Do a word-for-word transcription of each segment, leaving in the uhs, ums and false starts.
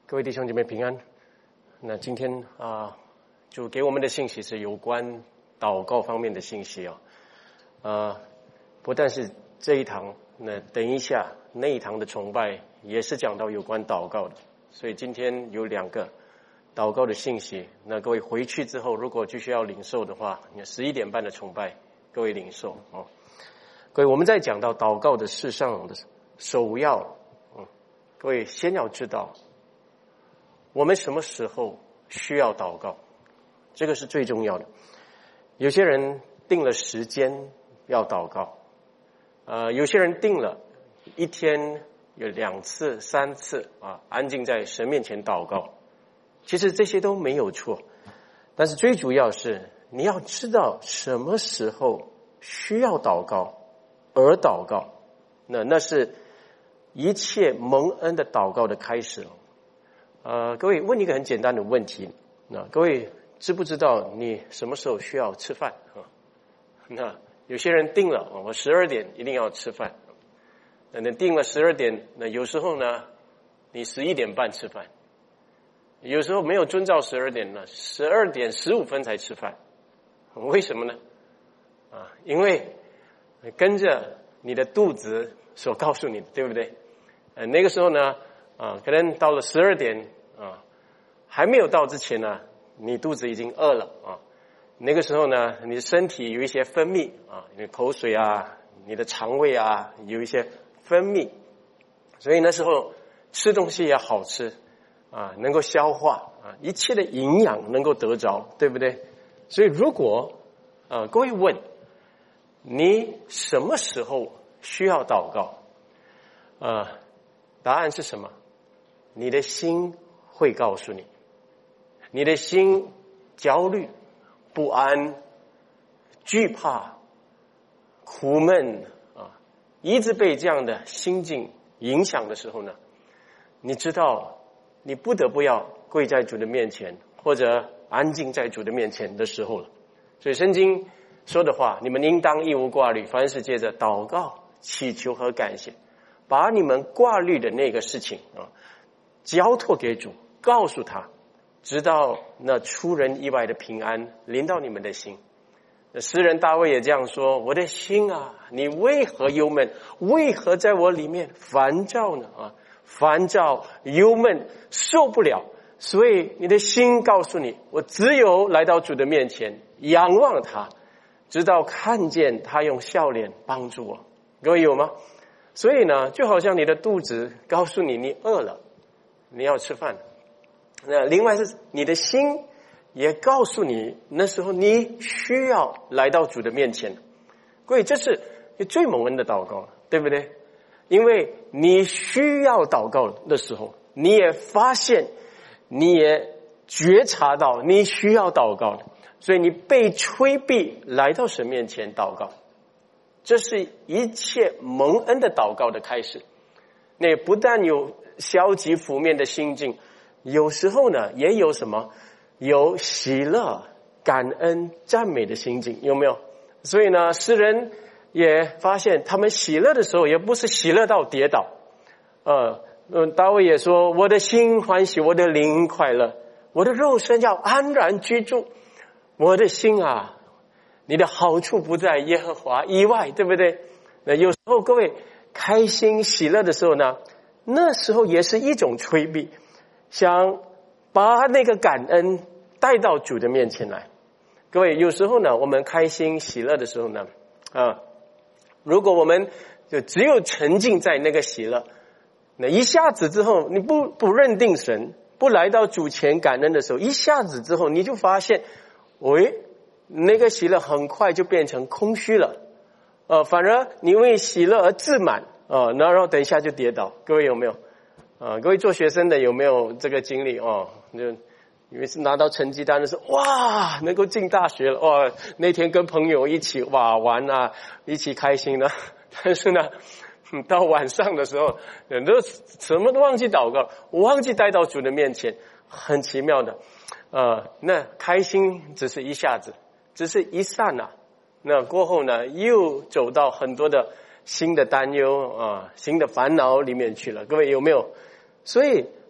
各位弟兄姐妹平安。那今天啊，就给我们的信息是有关祷告方面的信息啊。呃，不但是这一堂，那等一下那一堂的崇拜也是讲到有关祷告的，所以今天有两个祷告的信息。那各位回去之后，如果继续要领受的话，那十一点半的崇拜，各位领受哦。各位，我们在讲到祷告的事上的首要，嗯，各位先要知道，我们什么时候需要祷告，这个是最重要的。有些人定了时间要祷告，呃，有些人定了一天有两次、三次啊，安静在神面前祷告。其实这些都没有错，但是最主要是你要知道什么时候需要祷告而祷告，那那是一切蒙恩的祷告的开始。呃，各位问一个很简单的问题，那各位知不知道你什么时候需要吃饭啊？那有些人定了，我十二点一定要吃饭，那你定了十二点，那有时候呢，你十一点半吃饭，有时候没有遵照十二点呢，十二点十五分才吃饭，为什么呢？啊，因为跟着你的肚子所告诉你的，对不对？呃，那个时候呢，啊，可能到了十二点啊，还没有到之前呢，你肚子已经饿了啊。那个时候呢，你的身体有一些分泌啊，你的口水啊，你的肠胃啊，有一些分泌，所以那时候吃东西也好吃啊，能够消化啊，一切的营养能够得着，对不对？所以如果啊，各位问你什么时候需要祷告？啊，答案是什么？你的心会告诉你，你的心焦虑、不安、惧怕、苦闷啊，一直被这样的心境影响的时候呢，你知道你不得不要跪在主的面前，或者安静在主的面前的时候了。所以圣经说的话，你们应当一无挂虑，凡事借着祷告、祈求和感谢，把你们挂虑的那个事情啊，交托给主，告诉他，直到那出人意外的平安临到你们的心。那诗人大卫也这样说：我的心啊，你为何忧闷？为何在我里面烦躁呢？啊，烦躁、忧闷，受不了。所以你的心告诉你，我只有来到主的面前，仰望他，直到看见他用笑脸帮助我。各位有吗？所以呢，就好像你的肚子告诉你你饿了，你要吃饭。那另外是你的心也告诉你，那时候你需要来到主的面前。各位，这是最蒙恩的祷告，对不对？因为你需要祷告的时候，你也发现，你也觉察到你需要祷告的，所以你被催逼来到神面前祷告。这是一切蒙恩的祷告的开始。那不但有消极负面的心境，有时候呢也有什么？有喜乐、感恩、赞美的心境，有没有？所以呢，诗人也发现他们喜乐的时候，也不是喜乐到跌倒。呃，嗯，大卫也说：我的心欢喜，我的灵快乐，我的肉身要安然居住。我的心啊，你的好处不在耶和华以外，对不对？那有时候各位开心喜乐的时候呢，那时候也是一种催逼，想把那个感恩带到主的面前来。各位，有时候呢，我们开心喜乐的时候呢，啊，如果我们就只有沉浸在那个喜乐，那一下子之后，你不不认定神，不来到主前感恩的时候，一下子之后你就发现，喂，那个喜乐很快就变成空虚了，呃，反而你因为喜乐而自满啊，然后然后等一下就跌倒。各位有没有？啊，各位做学生的有没有这个经历哦？就因为是拿到成绩单的时候，哇，能够进大学了，哇，那天跟朋友一起哇玩啊，一起开心呢。但是呢，到晚上的时候，人都什么都忘记祷告，忘记带到主的面前，很奇妙的。呃，那开心只是一下子，只是一刹那，那过后呢，又走到很多的新的担忧啊、新的烦恼里面去了。各位有没有？所以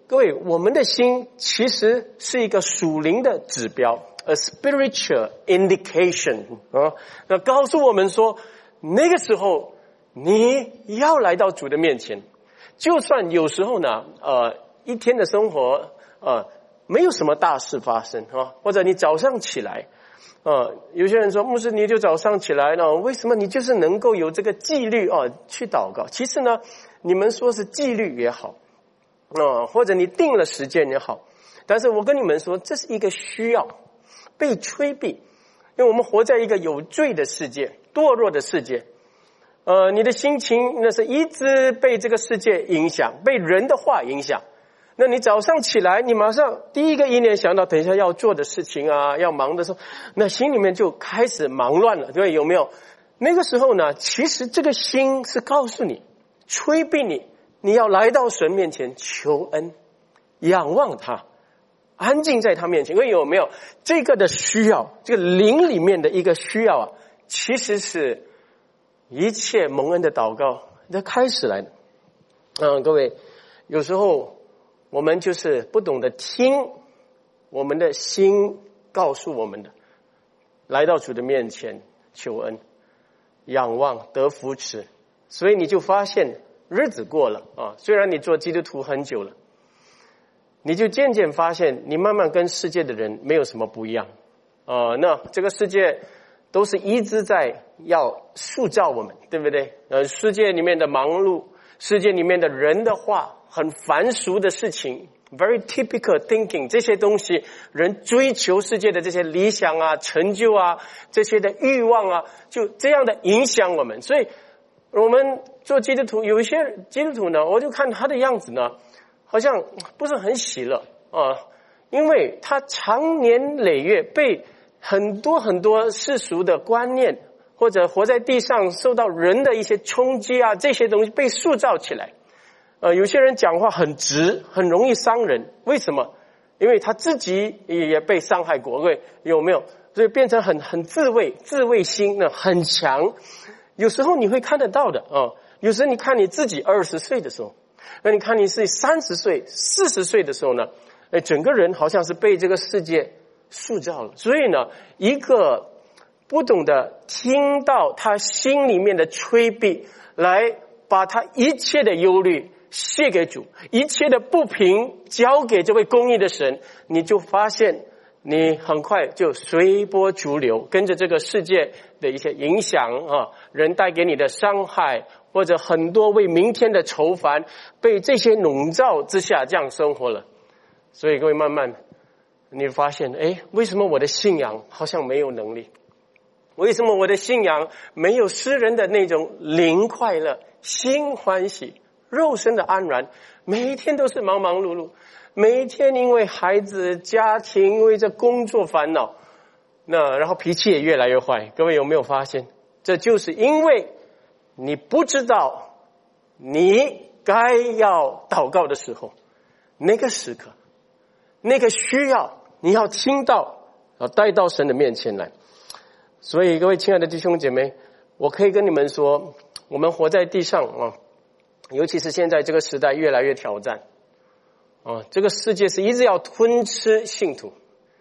各位，我们的心其实是一个属灵的指标 ，a spiritual indication 啊，那告诉我们说，那个时候你要来到主的面前，就算有时候呢，呃，一天的生活呃没有什么大事发生啊，或者你早上起来。呃，有些人说，牧师，你就早上起来了，为什么你就是能够有这个纪律啊去祷告？其实呢，你们说是纪律也好，呃，或者你定了时间也好，但是我跟你们说，这是一个需要被催逼，因为我们活在一个有罪的世界、堕落的世界。呃，你的心情那是一直被这个世界影响，被人的话影响。那你早上起来，你马上第一个意念想到等一下要做的事情啊，要忙的时候，那心里面就开始忙乱了，对，有没有？那个时候呢，其实这个心是告诉你，催逼你，你要来到神面前求恩，仰望他，安静在他面前。因为有没有这个的需要，这个灵里面的一个需要啊，其实是一切蒙恩的祷告的开始来的。嗯，各位，有时候我们就是不懂得听我们的心告诉我们的，来到主的面前求恩，仰望得扶持。所以你就发现日子过了啊，虽然你做基督徒很久了，你就渐渐发现你慢慢跟世界的人没有什么不一样啊。那这个世界都是一直在要塑造我们，对不对？呃，世界里面的忙碌，世界里面的人的话，很凡俗的事情 very typical thinking， 这些东西，人追求世界的这些理想啊、成就啊，这些的欲望啊，就这样的影响我们。所以我们做基督徒，有一些基督徒呢，我就看他的样子呢，好像不是很喜乐啊，因为他长年累月被很多很多世俗的观念，或者活在地上受到人的一些冲击啊，这些东西被塑造起来。呃，有些人讲话很直，很容易伤人。为什么？因为他自己也被伤害过，对，有没有？所以变成很很自卫，自卫心呢很强。有时候你会看得到的啊、呃，有时候你看你自己二十岁的时候，那你看你是三十岁、四十岁的时候呢，哎，整个人好像是被这个世界塑造了。所以呢，一个不懂得听到他心里面的催逼，来把他一切的忧虑卸给主，一切的不平交给这位公义的神，你就发现你很快就随波逐流，跟着这个世界的一些影响啊，人带给你的伤害，或者很多为明天的愁烦，被这些笼罩之下这样生活了。所以各位慢慢你发现，哎，为什么我的信仰好像没有能力？为什么我的信仰没有诗人的那种灵快乐、心欢喜、肉身的安然？每一天都是忙忙碌碌，每一天因为孩子、家庭，因为这工作烦恼，那然后脾气也越来越坏。各位有没有发现？这就是因为你不知道你该要祷告的时候，那个时刻，那个需要你要听到，要带到神的面前来。所以各位亲爱的弟兄姐妹，我可以跟你们说，我们活在地上啊，尤其是现在这个时代越来越挑战啊，这个世界是一直要吞吃信徒，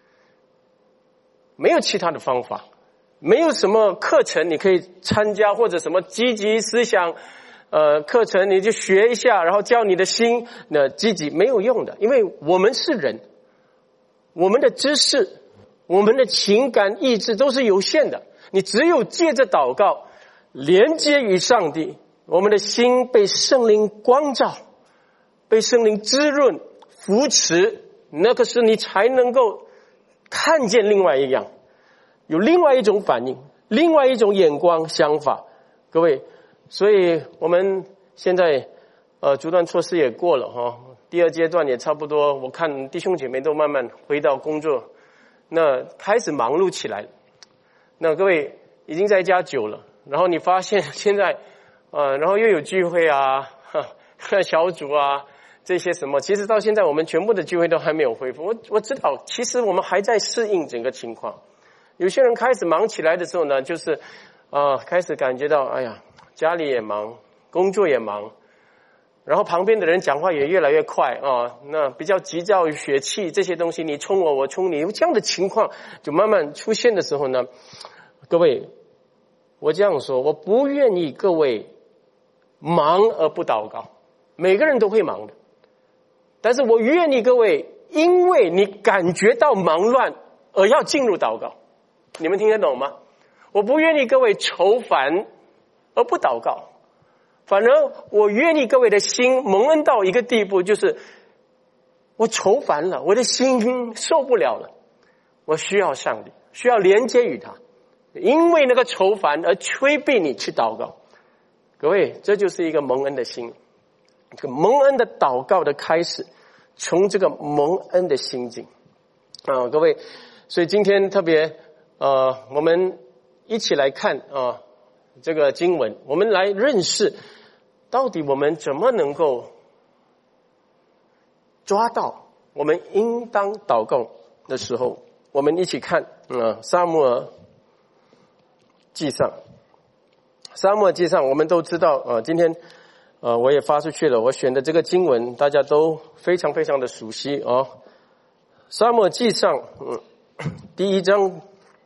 没有其他的方法，没有什么课程你可以参加，或者什么积极思想呃课程你就学一下，然后教你的心那积极，没有用的。因为我们是人，我们的知识，我们的情感意志都是有限的，你只有借着祷告连接于上帝，我们的心被圣灵光照，被圣灵滋润扶持，那个是你才能够看见另外一样，有另外一种反应，另外一种眼光想法。各位，所以我们现在呃阻断措施也过了哈，第二阶段也差不多，我看弟兄姐妹都慢慢回到工作，那开始忙碌起来。那各位已经在家久了，然后你发现现在呃然后又有聚会啊小组啊这些什么，其实到现在我们全部的聚会都还没有恢复。我我知道其实我们还在适应整个情况。有些人开始忙起来的时候呢，就是啊、呃、开始感觉到哎呀家里也忙，工作也忙， 然后旁边的人讲话也越来越快啊，那比较急躁血气这些东西，你冲我我冲你，这样的情况就慢慢出现的时候呢，各位，我这样说，我不愿意各位忙而不祷告，每个人都会忙的，但是我愿意各位因为你感觉到忙乱而要进入祷告，你们听得懂吗？我不愿意各位愁烦而不祷告，反而我愿意各位的心蒙恩到一个地步，就是我愁烦了，我的心受不了了，我需要上帝，需要连接于他，因为那个愁烦而催逼你去祷告。各位，这就是一个蒙恩的心，这个蒙恩的祷告的开始，从这个蒙恩的心境啊、呃，各位，所以今天特别呃，我们一起来看啊、呃、这个经文，我们来认识到底我们怎么能够抓到我们应当祷告的时候。我们一起看呃撒母耳记上，撒母耳记上我们都知道呃今天呃我也发出去了，我选的这个经文大家都非常非常的熟悉哦。撒母耳记上嗯第一章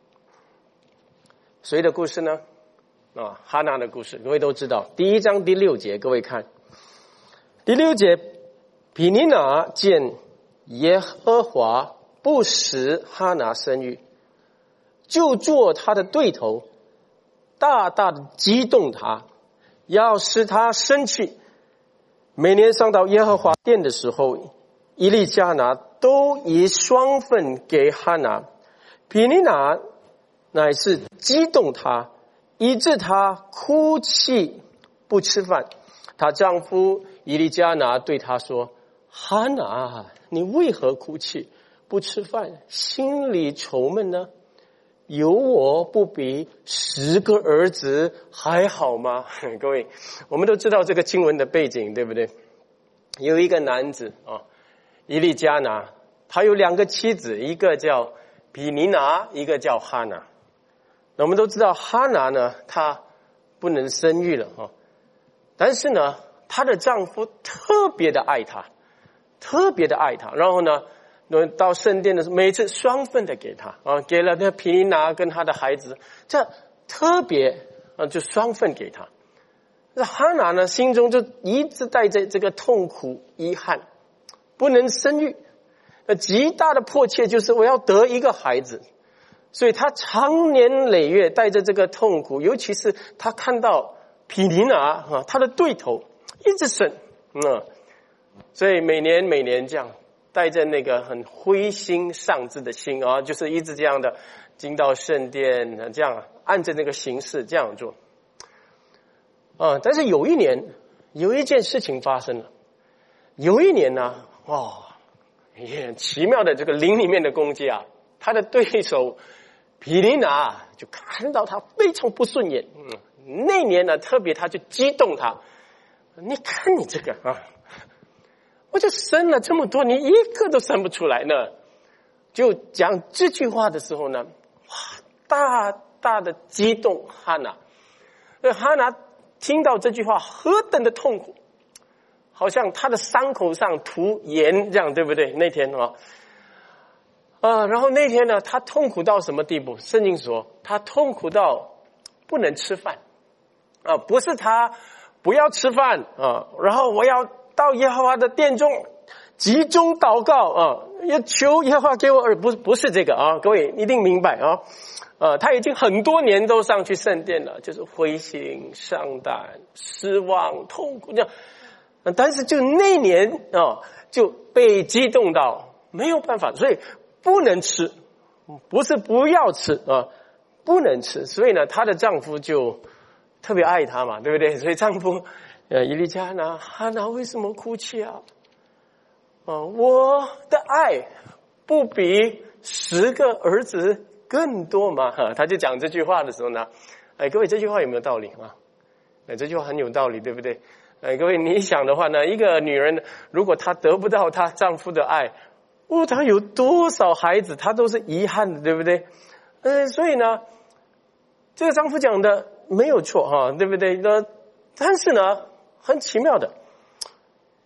谁的故事呢？啊，哈拿的故事，各位都知道。第一章第六节，各位看，第六节，毗尼拿见耶和华不使哈拿生育，就做他的对头，大大的激动他，要使他生气。每年上到耶和华殿的时候，以利加拿都以双份给哈拿，毗尼拿乃是激动他，以致他哭泣不吃饭。她丈夫以利加拿对她说：哈拿，你为何哭泣不吃饭，心里愁闷呢？有我不比十个儿子还好吗？各位，我们都知道这个经文的背景，对不对？有一个男子啊，以利加拿，他有两个妻子，一个叫毗尼拿，一个叫哈拿。那我们都知道哈拿呢，她不能生育了啊，但是呢，她的丈夫特别的爱她，特别的爱她。然后呢，到圣殿的时候，每次双份的给她啊，给了那毗尼拿跟她的孩子，这特别啊，就双份给她。那哈拿呢，心中就一直带着这个痛苦遗憾，不能生育，那极大的迫切就是我要得一个孩子。所以他长年累月带着这个痛苦，尤其是他看到毗尼拿啊，他的对头一直生，嗯，所以每年每年这样带着那个很灰心丧志的心啊，就是一直这样的进到圣殿，这样按着那个形式这样做啊。但是有一年有一件事情发生了，有一年呢，哦，也很奇妙的这个灵里面的攻击啊，他的对手毗尼拿就看到他非常不顺眼，嗯，那年呢特别他就激动他，你看你这个啊，我就生了这么多，你一个都生不出来呢。就讲这句话的时候呢，哇，大大的激动哈拿。那哈拿听到这句话何等的痛苦，好像他的伤口上涂盐这样，对不对？那天啊。啊，然后那天呢，他痛苦到什么地步？圣经说他痛苦到不能吃饭啊，不是他不要吃饭啊，然后我要到耶和华的殿中集中祷告啊，要求耶和华给我儿，不不是这个啊，各位一定明白啊。呃，他已经很多年都上去圣殿了，就是灰心丧胆、失望、痛苦这样，但是就那年啊，就被激动到没有办法，所以不能吃，不是不要吃啊，不能吃。所以呢，她的丈夫就特别爱她嘛，对不对？所以丈夫呃，以利加拿，哈拿为什么哭泣啊？啊，我的爱不比十个儿子更多吗？哈，他就讲这句话的时候呢，哎，各位这句话有没有道理啊？哎，这句话很有道理，对不对？哎，各位你想的话呢，一个女人如果她得不到她丈夫的爱，哦，她有多少孩子，她都是遗憾的，对不对？呃，所以呢，这个丈夫讲的没有错哈，对不对？那但是呢，很奇妙的，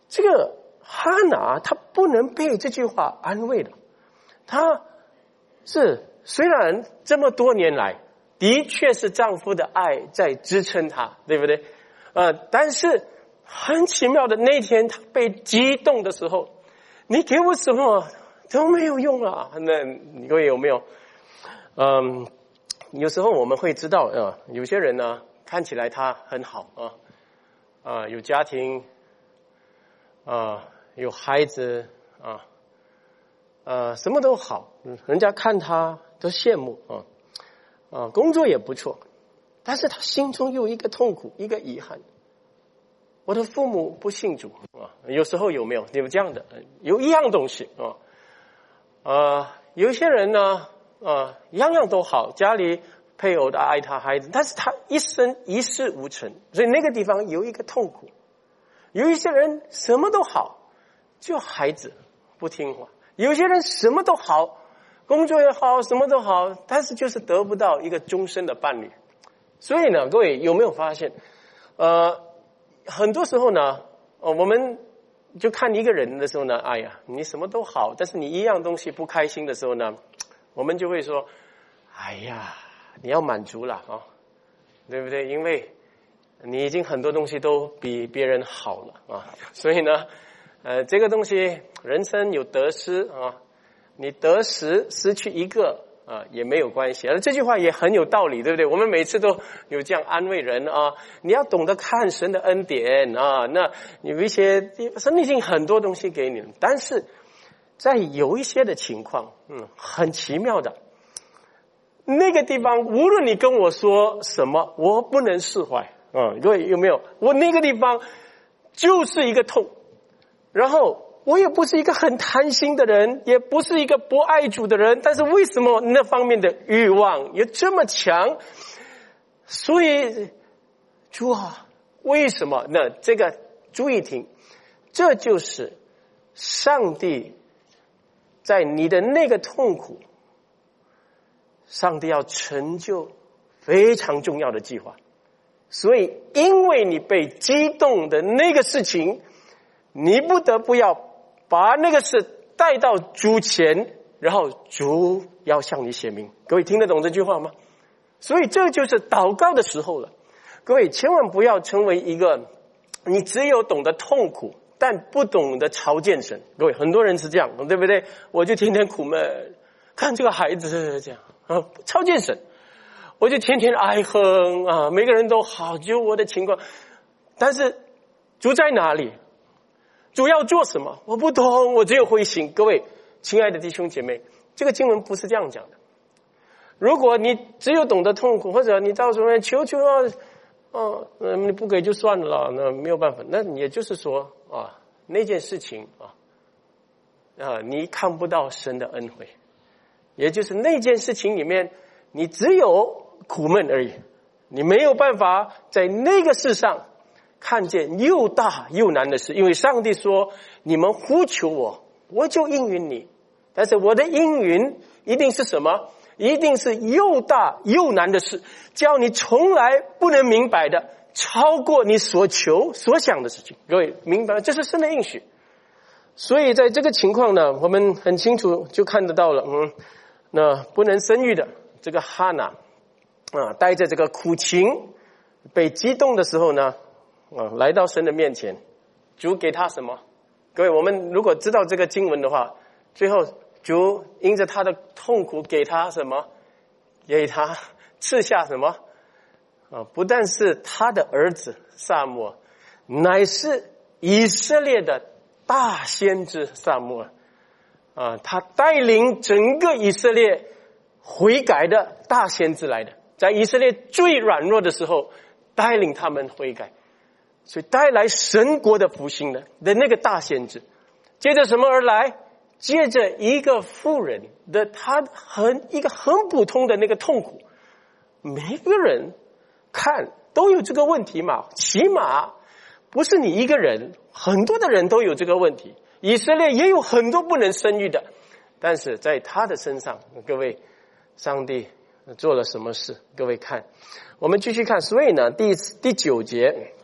这个哈拿他不能被这句话安慰的，他是虽然这么多年来的确是丈夫的爱在支撑他，对不对？呃，但是很奇妙的那天他被激动的时候，你给我什么都没有用啊。那你各位有没有嗯，有时候我们会知道呃，有些人呢看起来他很好啊啊、呃，有家庭啊、呃，有孩子啊，呃，什么都好，人家看他都羡慕啊啊，工作也不错，但是他心中有一个痛苦，一个遗憾。我的父母不信主啊，有时候有没有有这样的有一样东西啊？呃，有些人呢，呃，样样都好，家里配偶的爱他孩子，但是他一生一事无成，所以那个地方有一个痛苦。有一些人什么都好，就孩子不听话；有些人什么都好，工作也好，什么都好，但是就是得不到一个终身的伴侣。所以呢，各位有没有发现，呃，很多时候呢，呃，我们就看一个人的时候呢，哎呀，你什么都好，但是你一样东西不开心的时候呢，我们就会说，哎呀，你要满足了啊，对不对？因为你已经很多东西都比别人好了啊，所以呢，呃，这个东西人生有得失啊，你得十失去一个啊也没有关系。而这句话也很有道理，对不对？我们每次都有这样安慰人啊，你要懂得看神的恩典啊。那有一些神已经很多东西给你了，但是在有一些的情况，嗯，很奇妙的。那个地方，无论你跟我说什么，我不能释怀。嗯，各位有没有？我那个地方就是一个痛，然后我也不是一个很贪心的人，也不是一个不爱主的人，但是为什么那方面的欲望也这么强？所以主啊，为什么？那这个注意听，这就是上帝在你的那个痛苦，上帝要成就非常重要的计划。所以因为你被激动的那个事情，你不得不要把那个事带到主前，然后主要向你显明。各位听得懂这句话吗？所以这就是祷告的时候了。各位千万不要成为一个你只有懂得痛苦但不懂得朝见神。各位很多人是这样，对不对？我就天天苦闷，看这个孩子这样啊，朝见神，我就天天哀哼啊，每个人都好，只有我的情况。但是主在哪里？主要做什么？我不懂，我只有灰心。各位亲爱的弟兄姐妹，这个经文不是这样讲的。如果你只有懂得痛苦，或者你到时候求求啊，哦、啊，你不给就算了，那没有办法。那也就是说啊，那件事情啊，啊，你看不到神的恩惠，也就是那件事情里面，你只有苦闷而已，你没有办法在那个世上看见又大又难的事。因为上帝说，你们呼求我，我就应允你。但是我的应允一定是什么？一定是又大又难的事，叫你从来不能明白的，超过你所求所想的事情。各位明白，这是神的应许。所以在这个情况呢，我们很清楚就看得到了，嗯，那不能生育的这个哈拿啊，带着这个苦情，被激动的时候呢，啊，来到神的面前，主给他什么？各位，我们如果知道这个经文的话，最后主因着他的痛苦给他什么？给他赐下什么？啊，不但是他的儿子撒母耳，乃是以色列的大先知撒母耳啊，他带领整个以色列悔改的大先知来的，在以色列最软弱的时候带领他们悔改，所以带来神国的复兴的的那个大先知。接着什么而来？接着一个妇人的他很一个很普通的那个痛苦，每个人看都有这个问题嘛，起码不是你一个人，很多的人都有这个问题。以色列也有很多不能生育的，但是在他的身上，各位，上帝做了什么事？各位看，我们继续看。所以呢，第第九节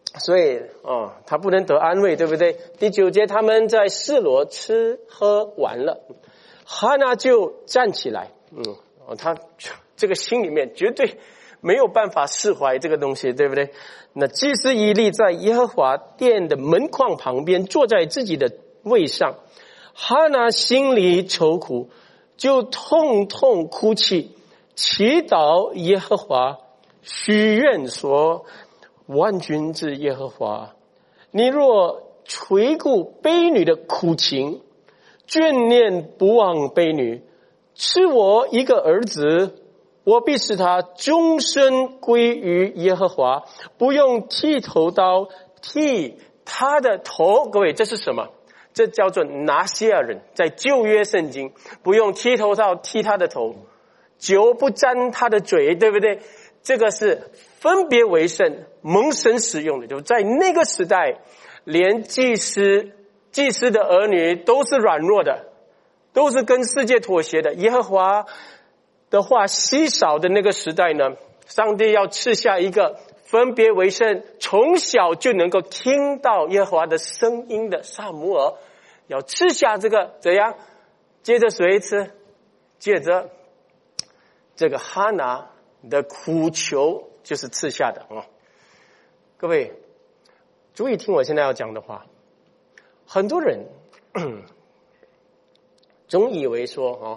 所以哦，他不能得安慰，对不对？第九节，他们在示罗吃喝完了，哈拿就站起来，嗯，哦，他这个心里面绝对没有办法释怀这个东西，对不对？那祭司以利在耶和华殿的门框旁边，坐在自己的位上，哈拿心里愁苦，就痛痛哭泣，祈祷耶和华，许愿说：万军之耶和华，你若垂顾婢女的苦情，眷念不忘婢女，赐我一个儿子，我必使他终身归于耶和华，不用剃头刀剃他的头。各位，这是什么？这叫做拿西尔人，在旧约圣经，不用剃头刀剃他的头，酒不沾他的嘴，对不对？这个是分别为圣，蒙神使用的。就在那个时代，连祭司祭司的儿女都是软弱的，都是跟世界妥协的。耶和华的话稀少的那个时代呢，上帝要赐下一个分别为圣，从小就能够听到耶和华的声音的撒母耳，要赐下这个怎样？接着谁吃？接着这个哈拿的苦求就是赐下的啊！各位注意听我现在要讲的话。很多人总以为说啊，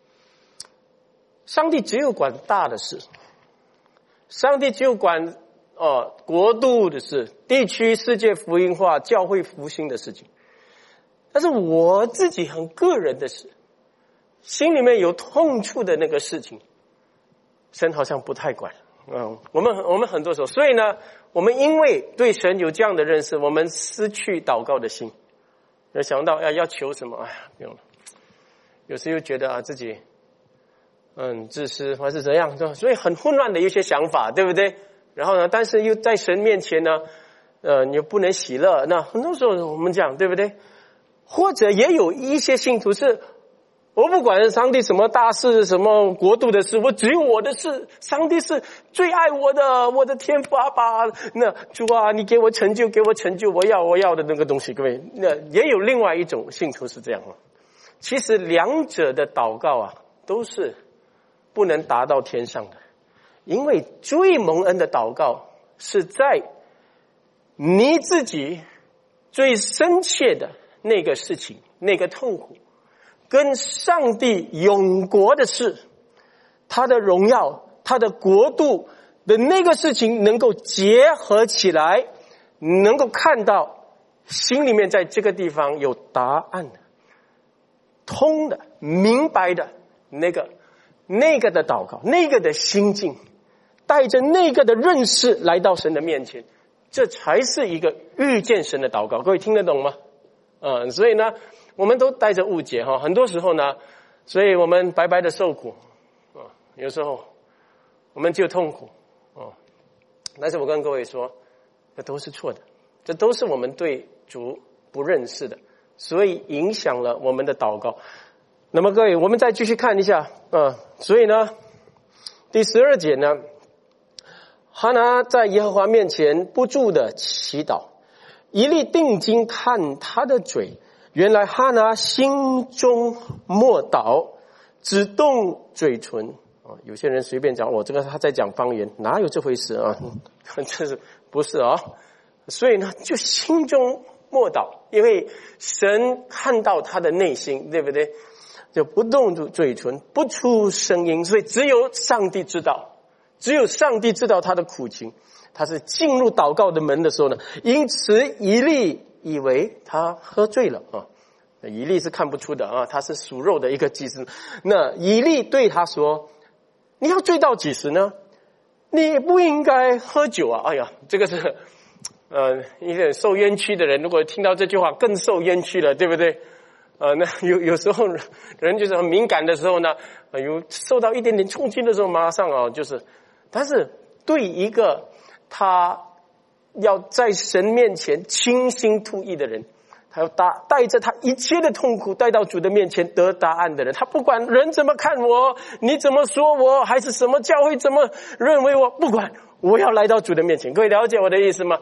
上帝只有管大的事，上帝只有管哦国度的事、地区世界福音化、教会复兴的事情。但是我自己很个人的事，心里面有痛处的那个事情，神好像不太管。嗯，我们我们很多时候，所以呢，我们因为对神有这样的认识，我们失去祷告的心。要想到要要求什么，哎呀，不用了。有时又觉得啊自己嗯自私还是怎样，所以很混乱的一些想法，对不对？然后呢，但是又在神面前呢，呃，你又不能喜乐。那很多时候我们讲，对不对？或者也有一些信徒是，我不管上帝什么大事、什么国度的事，我只有我的事。上帝是最爱我的，我的天父阿爸。那主啊，你给我成就，给我成就，我要我要的那个东西。各位，那也有另外一种信徒是这样。其实两者的祷告啊，都是不能达到天上的，因为最蒙恩的祷告是在你自己最深切的那个事情、那个痛苦，跟上帝永国的事，他的荣耀、他的国度的那个事情能够结合起来，能够看到心里面在这个地方有答案的、通的、明白的那个那个的祷告，那个的心境，带着那个的认识来到神的面前，这才是一个遇见神的祷告。各位听得懂吗？嗯，所以呢我们都带着误解哈，很多时候呢，所以我们白白的受苦啊，有时候我们就痛苦啊。但是我跟各位说，这都是错的，这都是我们对主不认识的，所以影响了我们的祷告。那么各位，我们再继续看一下啊，所以呢，第十二节呢，哈拿在耶和华面前不住的祈祷，以利定睛看他的嘴。原来哈拿心中默祷，只动嘴唇啊。有些人随便讲，我这个他在讲方言，哪有这回事啊？这是不是啊？所以呢，就心中默祷，因为神看到他的内心，对不对？就不动嘴唇，不出声音，所以只有上帝知道，只有上帝知道他的苦情。他是进入祷告的门的时候呢，因此以利以为他喝醉了啊。以利是看不出的啊，他是属肉的一个祭司。那以利对他说：“你要醉到几时呢？你不应该喝酒啊！”哎呀，这个是呃一个受冤屈的人，如果听到这句话更受冤屈了，对不对？呃，那有有时候人就是很敏感的时候呢，呃、有受到一点点冲击的时候，马上啊就是，但是对一个他要在神面前倾心吐意的人，他要带带着他一切的痛苦带到主的面前得答案的人，他不管人怎么看我，你怎么说我，还是什么教会怎么认为我，不管，我要来到主的面前。各位了解我的意思吗？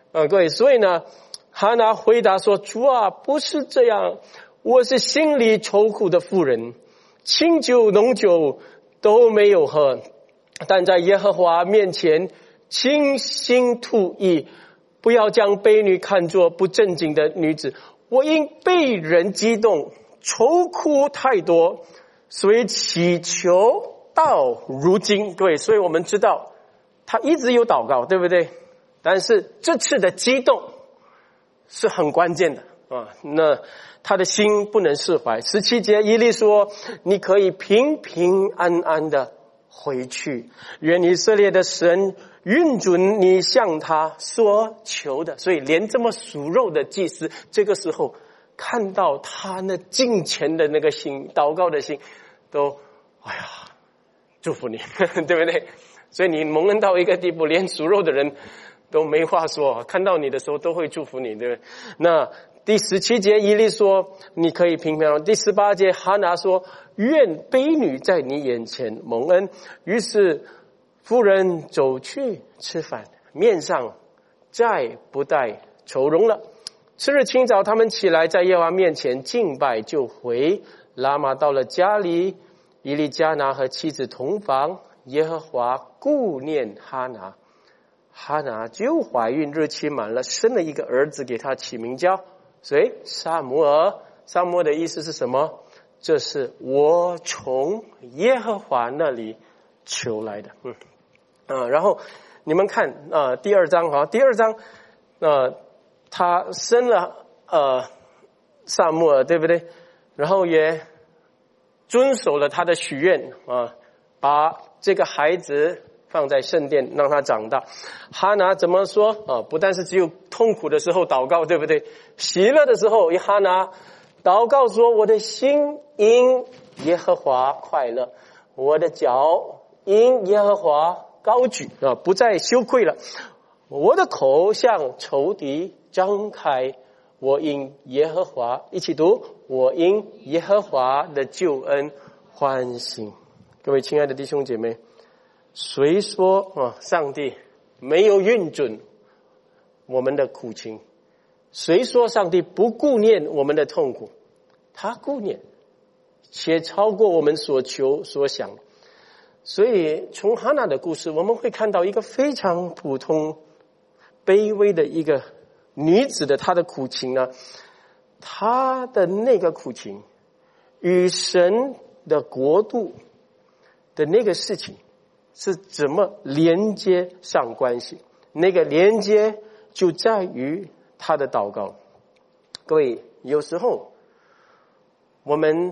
啊，各位，所以呢，哈拿回答说：“主啊，不是这样，我是心里愁苦的妇人，清酒浓酒都没有喝，但在耶和华面前倾心吐意，不要将婢女看作不正经的女子。我因被人激动，愁苦太多，所以祈求到如今。”各位，所以我们知道他一直有祷告，对不对？但是这次的激动是很关键的啊！那他的心不能释怀。十七节，以利说：“你可以平平安安的回去，愿以色列的神允准你向他所求的。”所以连这么属肉的祭司，这个时候看到他那敬虔的那个心，祷告的心，都哎呀，祝福你，对不对？所以你蒙恩到一个地步，连属肉的人都没话说，看到你的时候都会祝福你，对不对？那第十七节，以利说：“你可以平平安安。”第十八节，哈拿说：“愿婢女在你眼前蒙恩。”于是妇人走去吃饭，面上再不带愁容了。次日清早，他们起来，在耶和华面前敬拜，就回拉玛。到了家里，以利加拿和妻子同房，耶和华顾念哈拿，哈拿就怀孕，日期满了，生了一个儿子，给他起名叫谁？撒母耳。撒母耳的意思是什么？这是我从耶和华那里求来的。嗯啊，然后你们看啊，第二章哈，第二章呃，他生了呃撒母耳，对不对？然后也遵守了他的许愿啊，把这个孩子放在圣殿让他长大。哈拿怎么说啊？不但是只有痛苦的时候祷告，对不对？喜乐的时候，哈拿祷告说：“我的心因耶和华快乐，我的脚因耶和华高举啊，不再羞愧了。我的口向仇敌张开，我因耶和华，一起读，我因耶和华的救恩欢喜。”各位亲爱的弟兄姐妹，谁说啊，上帝没有允准我们的苦情？谁说上帝不顾念我们的痛苦？他顾念，且超过我们所求所想。所以从哈拿的故事，我们会看到一个非常普通卑微的一个女子的她的苦情呢，她的那个苦情与神的国度的那个事情是怎么连接上关系？那个连接就在于她的祷告。各位，有时候我们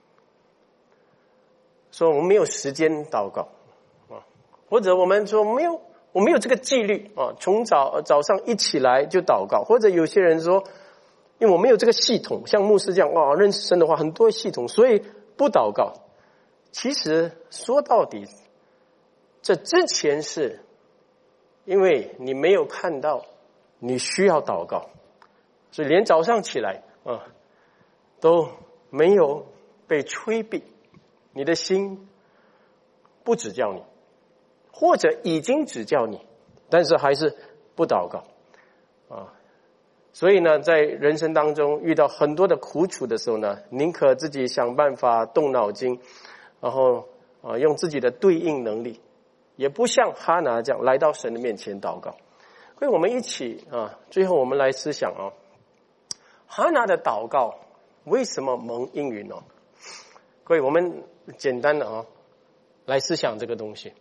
说我们没有时间祷告啊，或者我们说没有我没有这个纪律啊，从早早上一起来就祷告，或者有些人说，因为我没有这个系统，像牧师这样哇，认识神的话很多系统，所以不祷告。其实说到底，这之前是因为你没有看到你需要祷告，所以连早上起来啊都没有被催逼，你的心不指教你，或者已经指教你，但是还是不祷告啊。所以呢，在人生当中遇到很多的苦楚的时候呢，宁可自己想办法动脑筋，然后啊用自己的对应能力，也不像哈拿这样来到神的面前祷告。所以我们一起啊，最后我们来思想啊，哈拿的祷告为什么蒙应允呢？各位，我们简单的啊来思想这个东西。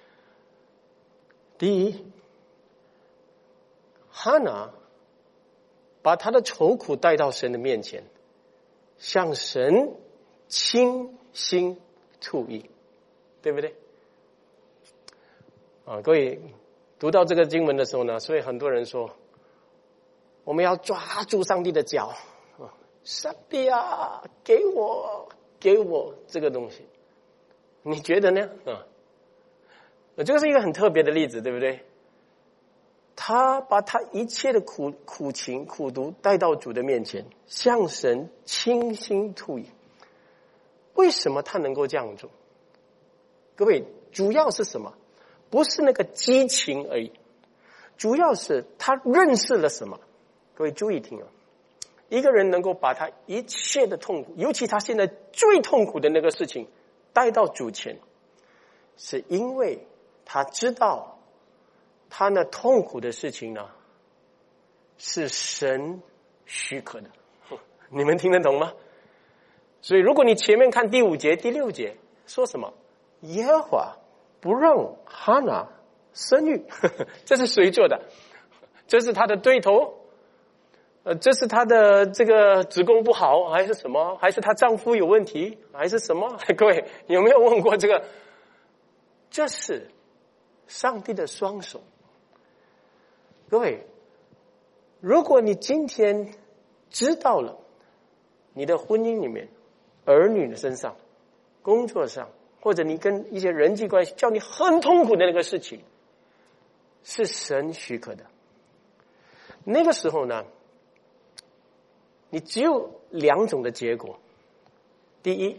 第一，哈拿把他的愁苦带到神的面前，向神倾心吐意，对不对？啊，各位读到这个经文的时候呢，所以很多人说，我们要抓住上帝的脚啊，上帝啊，给我给我这个东西，你觉得呢？啊，这个是一个很特别的例子，对不对？他把他一切的苦苦情苦毒带到主的面前，向神倾心吐意。为什么他能够这样做？各位，主要是什么？不是那个激情而已， 主要是他认识了什么？各位注意听啊！一个人能够把他一切的痛苦，尤其他现在最痛苦的那个事情带到主前，是因为他知道他那痛苦的事情呢是神许可的。你们听得懂吗？所以如果你前面看第五节第六节说什么？耶和华不让哈拿生育，这是谁做的？这是他的对头？呃，这是他的这个子宫不好，还是什么？还是她丈夫有问题，还是什么？各位有没有问过这个？这是上帝的双手。各位，如果你今天知道了你的婚姻里面、儿女的身上、工作上，或者你跟一些人际关系叫你很痛苦的那个事情，是神许可的，那个时候呢，你只有两种的结果。第一，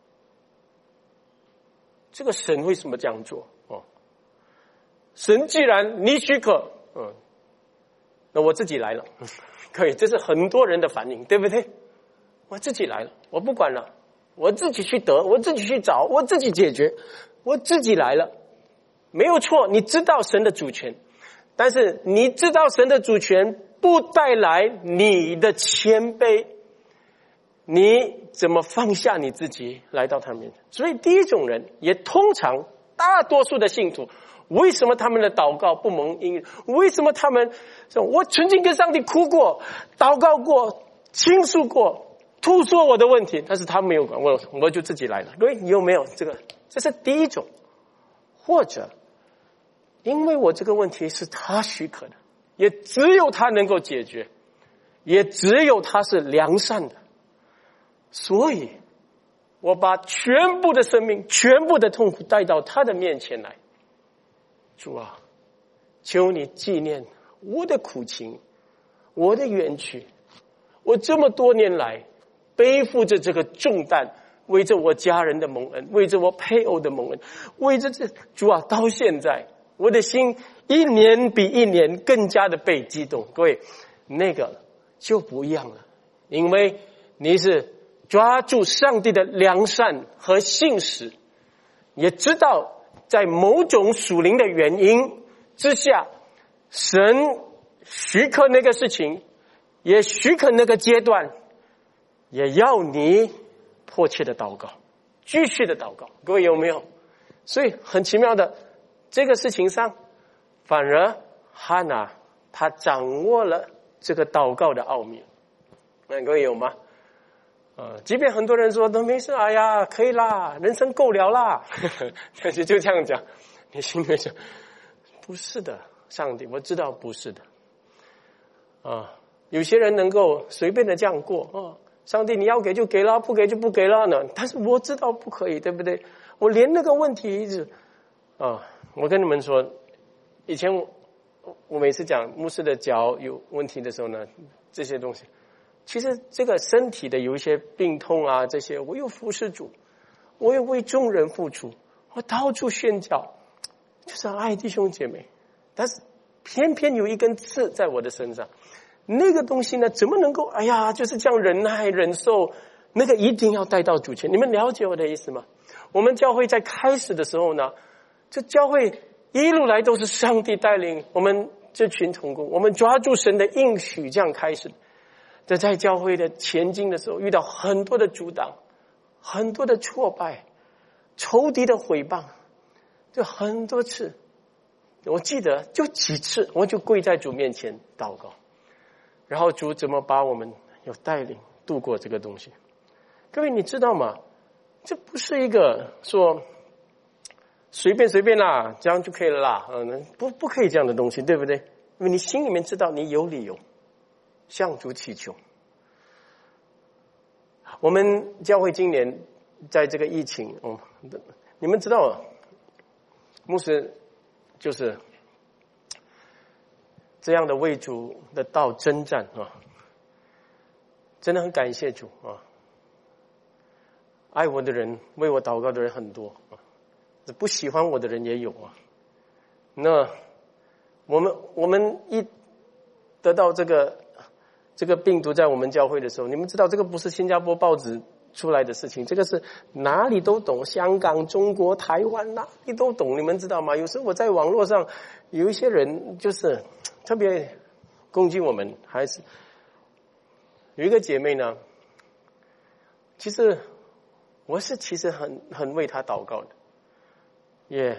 这个神为什么这样做？哦，神既然你许可，嗯，那我自己来了。可以，这是很多人的反应，对不对？我自己来了，我不管了，我自己去得，我自己去找，我自己解决，我自己来了。没有错，你知道神的主权，但是你知道神的主权不带来你的谦卑，你怎么放下你自己来到他面前？所以第一种人，也通常大多数的信徒，为什么他们的祷告不蒙应允？为什么他们说我曾经跟上帝哭过、祷告过、倾诉过、吐说我的问题，但是他没有管我，我就自己来了。对，你有没有这个？这是第一种。或者因为我这个问题是他许可的，也只有他能够解决，也只有他是良善的，所以我把全部的生命、全部的痛苦带到他的面前来。主啊，求你纪念我的苦情，我的冤屈，我这么多年来背负着这个重担，为着我家人的蒙恩，为着我配偶的蒙恩，为着这主啊，到现在我的心一年比一年更加的被激动。各位，那个就不一样了，因为你是抓住上帝的良善和信实，也知道在某种属灵的原因之下，神许可那个事情，也许可那个阶段，也要你迫切的祷告，继续的祷告。各位有没有？所以很奇妙的，这个事情上反而哈拿他掌握了这个祷告的奥秘。那各位有吗？呃，即便很多人说都没事，哎呀，可以啦，人生够了啦，但是就这样讲，你心里面想，不是的，上帝，我知道不是的。啊，有些人能够随便的这样过，啊，上帝你要给就给了，不给就不给了呢。但是我知道不可以，对不对？我连那个问题一直，啊，我跟你们说，以前我我每次讲牧师的脚有问题的时候呢，这些东西。其实这个身体的有一些病痛啊，这些我有服侍主，我有为众人付出，我到处宣教，就是爱弟兄姐妹。但是偏偏有一根刺在我的身上，那个东西呢，怎么能够哎呀就是这样忍耐忍受？那个一定要带到主前。你们了解我的意思吗？我们教会在开始的时候呢，这教会一路来都是上帝带领我们这群同工，我们抓住神的应许这样开始。在在教会的前进的时候，遇到很多的阻挡，很多的挫败，仇敌的毁谤，就很多次。我记得就几次，我就跪在主面前祷告，然后主怎么把我们有带领度过这个东西。各位你知道吗？这不是一个说随便随便啦，这样就可以了啦，嗯，不不可以这样的东西，对不对？因为你心里面知道你有理由向主祈求。我们教会今年在这个疫情，哦，你们知道，牧师就是这样的为主的道征战啊，真的很感谢主啊！爱我的人，为我祷告的人很多啊，不喜欢我的人也有啊。那我们我们一得到这个这个病毒在我们教会的时候，你们知道这个不是新加坡报纸出来的事情，这个是哪里都懂，香港、中国、台湾哪里都懂，你们知道吗？有时候我在网络上有一些人就是特别攻击我们，还是有一个姐妹呢，其实我是其实很很为她祷告的，也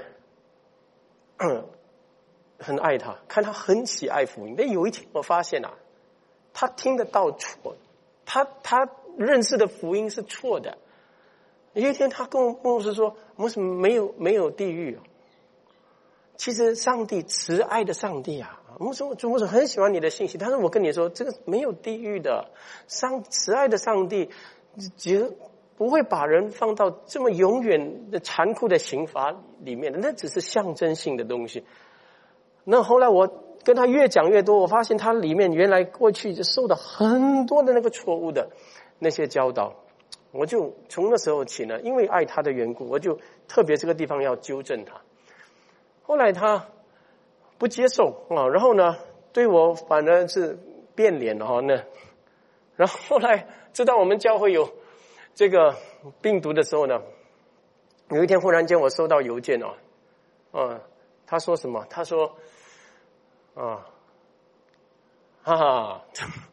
很爱她，看她很喜爱福音。但有一天我发现啊，她听得到错，她她认识的福音是错的。有一天她跟我牧师说，为什么没有没有地狱？其实上帝慈爱的上帝啊，牧师牧师很喜欢你的信息，但是我跟你说，这个没有地狱的，上慈爱的上帝绝不会把人放到这么永远的残酷的刑罚里面的，那只是象征性的东西。那后来我跟他越讲越多，我发现他里面原来过去就受到很多的那个错误的那些教导，我就从那时候起呢，因为爱他的缘故，我就特别这个地方要纠正他。后来他不接受啊，然后呢，对我反而是变脸了哈。那然后后来知道我们教会有这个病毒的时候呢，有一天忽然间我收到邮件哦，啊，他说什么？他说啊，哈哈，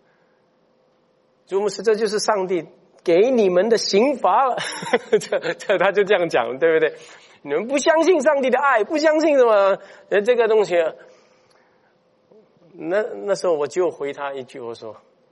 主牧师，这就是上帝给你们的刑罚了。这这他就这样讲，对不对？你们不相信上帝的爱，不相信什么呃这个东西。那那时候我就回他一句，我说：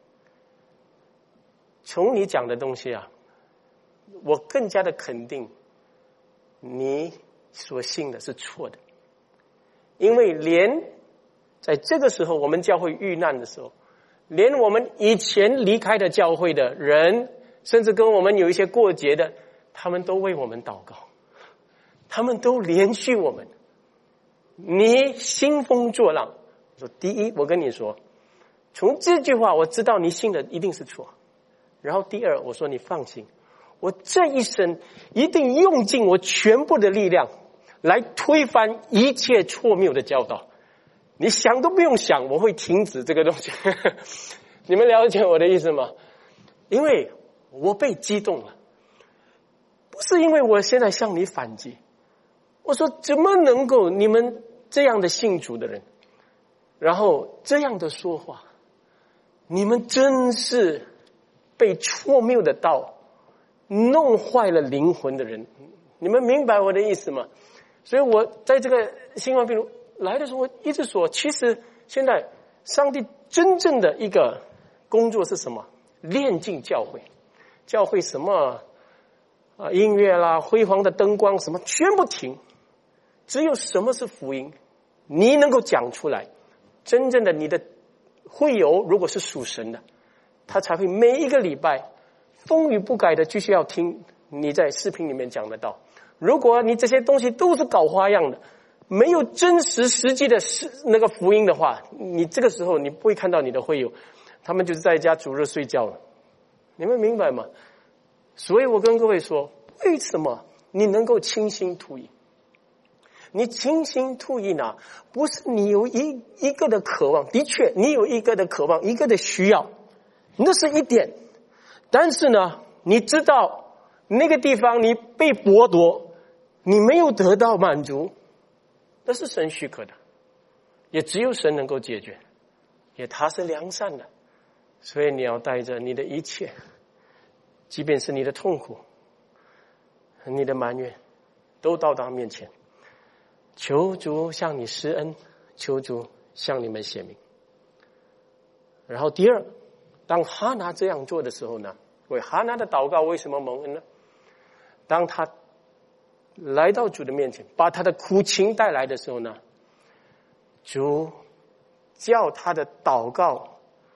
从你讲的东西啊，我更加的肯定你所信的是错的，因为连在这个时候我们教会遇难的时候，连我们以前离开的教会的人，甚至跟我们有一些过节的，他们都为我们祷告，他们都连续我们。你兴风作浪，我说第一，我跟你说，从这句话我知道你信的一定是错。然后第二，我说你放心，我这一生一定用尽我全部的力量来推翻一切错谬的教导。你想都不用想，我会停止这个东西。你们了解我的意思吗？因为我被激动了，不是因为我现在向你反击。我说怎么能够你们这样的信主的人，然后这样的说话，你们真是被错谬的道弄坏了灵魂的人。你们明白我的意思吗？所以我在这个新冠病毒来的时候，我一直说，其实现在上帝真正的一个工作是什么？炼净教会。教会什么啊音乐啦，辉煌的灯光什么全部停，只有什么是福音，你能够讲出来，真正的你的会友如果是属神的，他才会每一个礼拜风雨不改的继续要听你在视频里面讲的道。如果你这些东西都是搞花样的，没有真实实际的那个福音的话，你这个时候你不会看到你的会友，他们就是在家主日睡觉了。你们明白吗？所以我跟各位说，为什么你能够倾心吐意？你倾心吐意呢，不是你有一一个的渴望，的确你有一个的渴望，一个的需要，那是一点。但是呢，你知道那个地方你被剥夺，你没有得到满足，那是神许可的，也只有神能够解决，也他是良善的。所以你要带着你的一切，即便是你的痛苦、你的埋怨，都到他面前，求主向你施恩，求主向你们显明。然后第二，当哈拿这样做的时候呢，为哈拿的祷告为什么蒙恩呢？当他来到主的面前，把他的苦情带来的时候呢，主叫他的祷告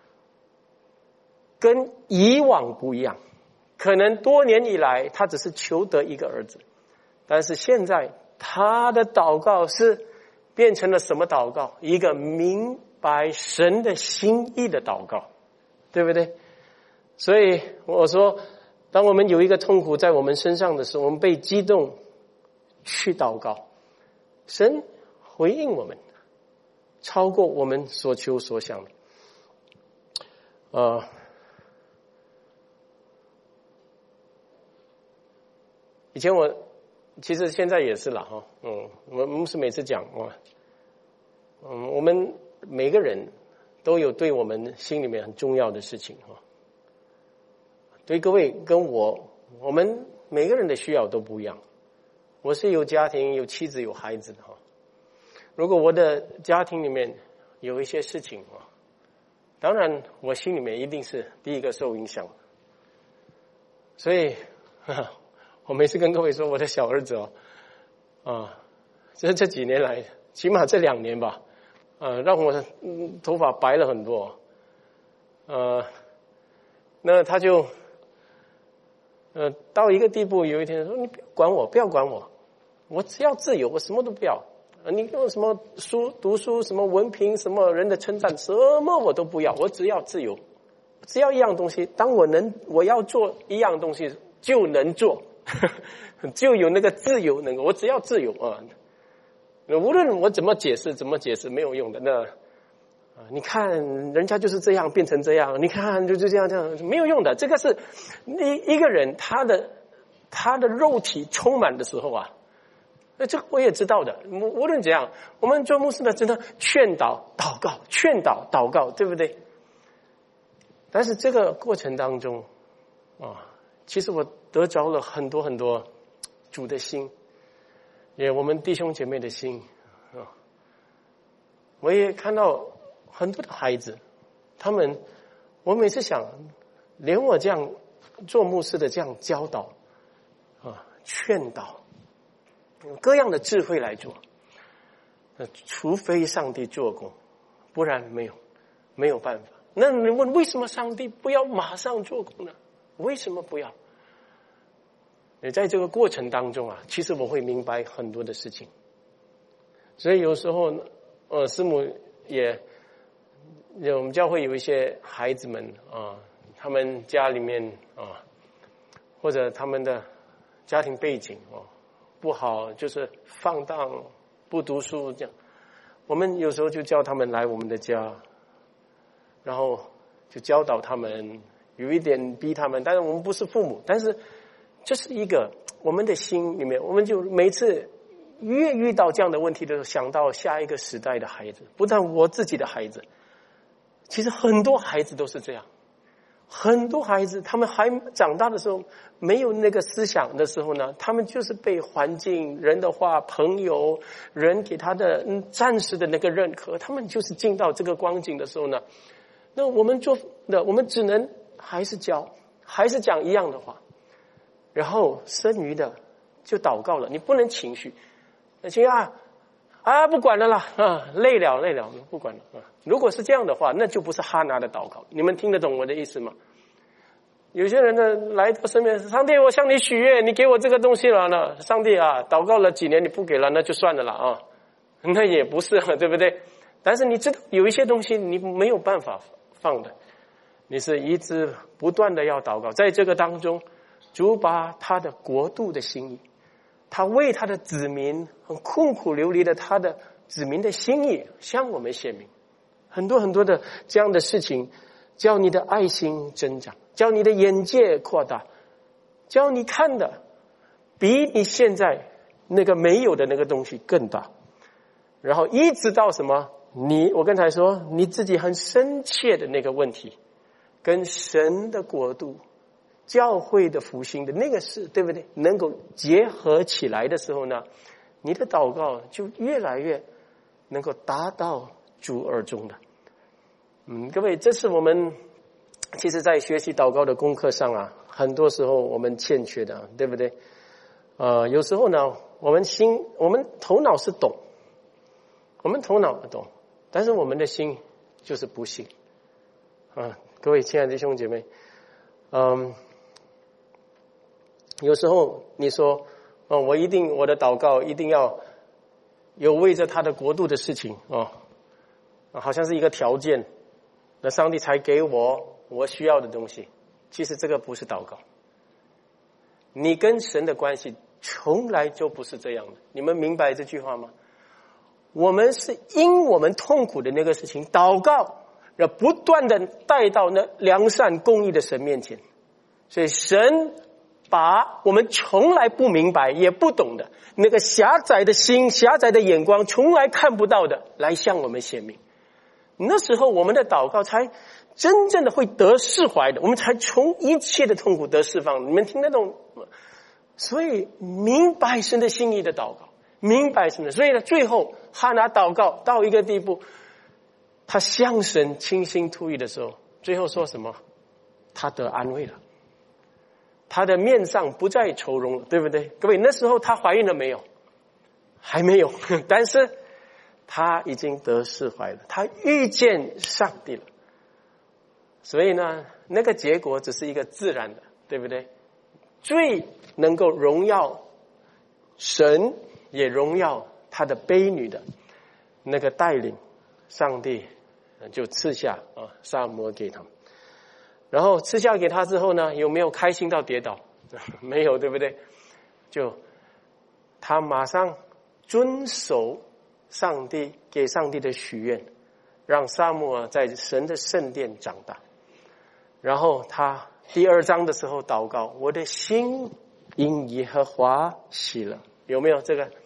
跟以往不一样。可能多年以来他只是求得一个儿子，但是现在他的祷告是变成了什么祷告？一个明白神的心意的祷告，对不对？所以我说，当我们有一个痛苦在我们身上的时候，我们被激动去祷告，神回应我们， 超过我们所求所想的。呃，以前我其实现在也是了哈，嗯，我们是每次讲哇，嗯，我们每个人都有对我们心里面很重要的事情哈。对各位跟我，我们每个人的需要都不一样。我是有家庭、有妻子、有孩子的哈。如果我的家庭里面有一些事情啊，当然我心里面一定是第一个受影响。所以，呵呵我每次跟各位说，我的小儿子哦，啊，这这几年来，起码这两年吧，呃，让我嗯头发白了很多，呃，那他就，呃，到一个地步，有一天说：“你不要管我，不要管我，我只要自由，我什么都不要。你给我什么书、读书、什么文凭、什么人的称赞，什么我都不要，我只要自由，只要一样东西。当我能，我要做一样东西，就能做。”就有那个自由能够，我只要自由啊！无论我怎么解释，怎么解释没有用的。那啊，你看人家就是这样变成这样，你看就是这样这样没有用的。这个是一一个人他的他的肉体充满的时候啊，那这个我也知道的。无论怎样，我们做牧师的真的劝导、祷告、劝导、祷告，对不对？但是这个过程当中啊，其实我得着了很多很多主的心，也我们弟兄姐妹的心啊。我也看到很多的孩子，他们，我每次想，连我这样做牧师的这样教导啊、劝导，各样的智慧来做，除非上帝做工，不然没有没有办法。那你问为什么上帝不要马上做工呢？为什么不要？也在这个过程当中啊，其实我会明白很多的事情。所以有时候，呃，师母也，我们教会有一些孩子们啊，他们家里面啊，或者他们的家庭背景哦不好，就是放荡、不读书这样，我们有时候就叫他们来我们的家，然后就教导他们，有一点逼他们，但是我们不是父母，但是这是一个我们的心里面，我们就每次越遇到这样的问题的时候，想到下一个时代的孩子，不但我自己的孩子，其实很多孩子都是这样。很多孩子他们还长大的时候没有那个思想的时候呢，他们就是被环境、人的话、朋友、人给他的嗯暂时的那个认可，他们就是进到这个光景的时候呢，那我们做的我们只能还是教，还是讲一样的话，然后剩余的就祷告了，你不能情绪，情绪啊啊不管了啦啊累了累了不管了啊。如果是这样的话，那就不是哈拿的祷告。你们听得懂我的意思吗？有些人呢来到身边，上帝我向你许愿，你给我这个东西了呢，上帝啊祷告了几年你不给了，那就算了啦啊，那也不是对不对？但是你知道有一些东西你没有办法放的，你是一直不断的要祷告，在这个当中主把他的国度的心意，他为他的子民很困苦流离的他的子民的心意向我们显明，很多很多的这样的事情，叫你的爱心增长，叫你的眼界扩大，叫你看的比你现在那个没有的那个东西更大，然后一直到什么，你我刚才说你自己很深切的那个问题，跟神的国度、教会的复兴的那个事，对不对？能够结合起来的时候呢，你的祷告就越来越能够达到主耳中的。嗯，各位，这是我们其实在学习祷告的功课上啊，很多时候我们欠缺的，对不对？呃，有时候呢，我们心，我们头脑是懂，我们头脑懂，但是我们的心就是不信啊。各位亲爱的弟兄姐妹，嗯，有时候你说，哦，我一定我的祷告一定要有为着他的国度的事情哦，好像是一个条件，那上帝才给我我需要的东西。其实这个不是祷告，你跟神的关系从来就不是这样的。你们明白这句话吗？ 我们是因我们痛苦的那个事情祷告，要不断的带到那良善公义的神面前。所以神把我们从来不明白也不懂的那个狭窄的心、狭窄的眼光，从来看不到的来向我们显明。那时候我们的祷告才真正的会得释怀的，我们才从一切的痛苦得释放。你们听得懂？所以明白神的心意的祷告，明白神的。所以呢，最后哈拿祷告到一个地步，他向神倾心吐意的时候，最后说什么？他得安慰了，他的面上不再愁容了，对不对？各位，那时候她怀孕了没有？还没有，但是她已经得释怀了，她遇见上帝了。所以呢，那个结果只是一个自然的，对不对？最能够荣耀神，也荣耀他的婢女的那个带领，上帝就赐下啊撒母耳给他们。然后赐下给他之后呢，有没有开心到跌倒？没有，对不对？就他马上遵守上帝给上帝的许愿，让撒母耳在神的圣殿长大。然后他第二章的时候祷告，我的心因耶和华喜乐。有没有这个？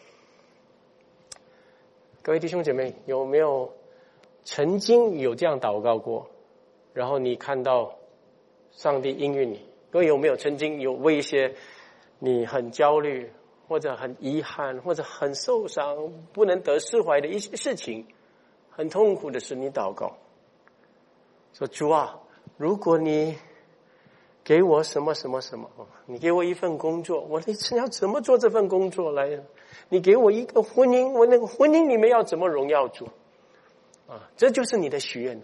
各位弟兄姐妹，有没有曾经有这样祷告过？然后你看到上帝应允你？各位有没有曾经有为一些你很焦虑或者很遗憾或者很受伤不能得释怀的一些事情，很痛苦的事，你祷告说，主啊，如果你给我什么什么什么，你给我一份工作，我要怎么做这份工作来？你给我一个婚姻，我那个婚姻里面要怎么荣耀主啊？这就是你的许愿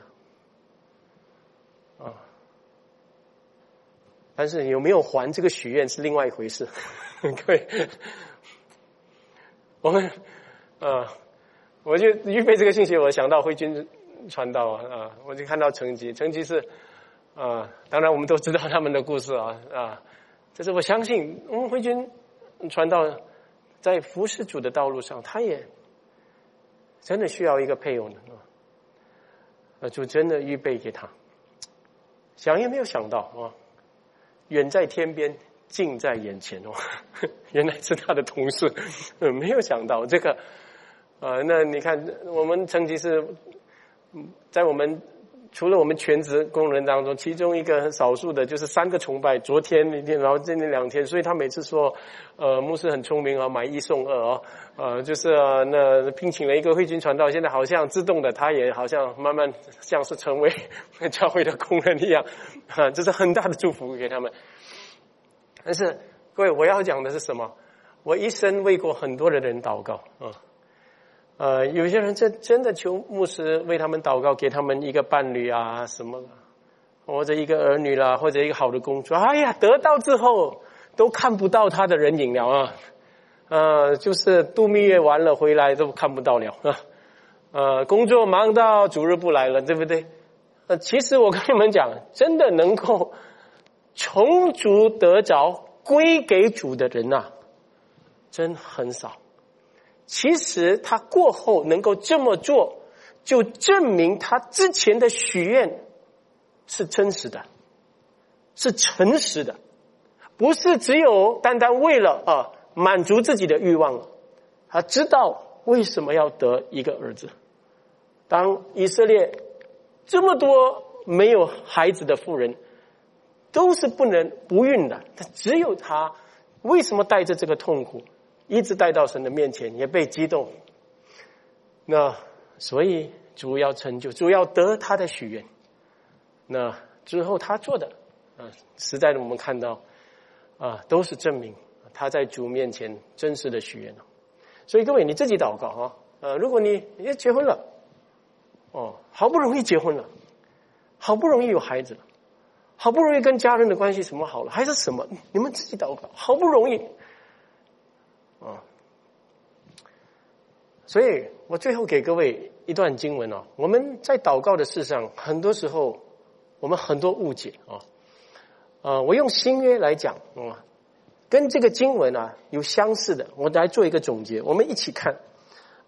啊！但是有没有还这个许愿是另外一回事。各位，我们呃，我就预备这个信息，我想到慧君传道啊啊，我就看到成吉，成吉是啊，当然我们都知道他们的故事啊啊，这是我相信，我们慧君传道在服侍主的道路上，他也真的需要一个配偶的啊，主真的预备给他，想也没有想到啊。远在天边，近在眼前哦，原来是他的同事，没有想到这个，呃，那你看，我们成吉是在我们除了我们全职工人当中，其中一个少数的就是三个崇拜，昨天那天，然后今天两天，所以他每次说，呃，牧师很聪明啊，买一送二哦，呃，就是、呃、那聘请了一个慧君传道，现在好像自动的，他也好像慢慢像是成为教会的工人一样，啊，这是很大的祝福给他们。但是各位，我要讲的是什么？我一生为过很多的人祷告啊。呃，有些人真真的求牧师为他们祷告，给他们一个伴侣啊，什么，或者一个儿女啦，或者一个好的工作。哎呀，得到之后都看不到他的人影了啊，呃，就是度蜜月完了回来都看不到了啊，呃，工作忙到主日不来了，对不对？呃，其实我跟你们讲，真的能够从主得着归给主的人啊，真很少。其实他过后能够这么做，就证明他之前的许愿是真实的，是诚实的，不是只有单单为了啊满足自己的欲望。他知道为什么要得一个儿子。当以色列这么多没有孩子的妇人都是不能不孕的，他只有他为什么带着这个痛苦一直带到神的面前，也被激动。那所以主要成就，主要得他的许愿。那之后他做的啊，实在的我们看到啊，都是证明他在主面前真实的许愿。所以各位你自己祷告啊，呃，如果你也结婚了，哦，好不容易结婚了，好不容易有孩子了，好不容易跟家人的关系什么好了，还是什么，你们自己祷告，好不容易。啊，所以我最后给各位一段经文哦。我们在祷告的事上，很多时候我们很多误解啊。呃，我用新约来讲啊，跟这个经文啊有相似的，我来做一个总结。我们一起看，